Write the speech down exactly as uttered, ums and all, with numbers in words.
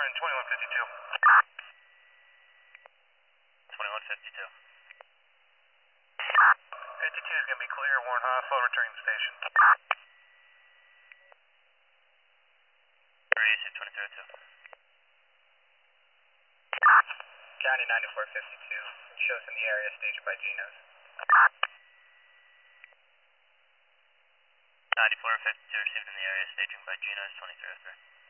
Warren, twenty-one fifty-two. twenty-one fifty-two. fifty-two is going to be clear, Warren Hospital, returning to the station. twenty-three oh two. County ninety-four fifty-two, shows in the area, stationed by Geno's. ninety-four fifty-two received in the area, staging by Geno's, twenty-three oh three.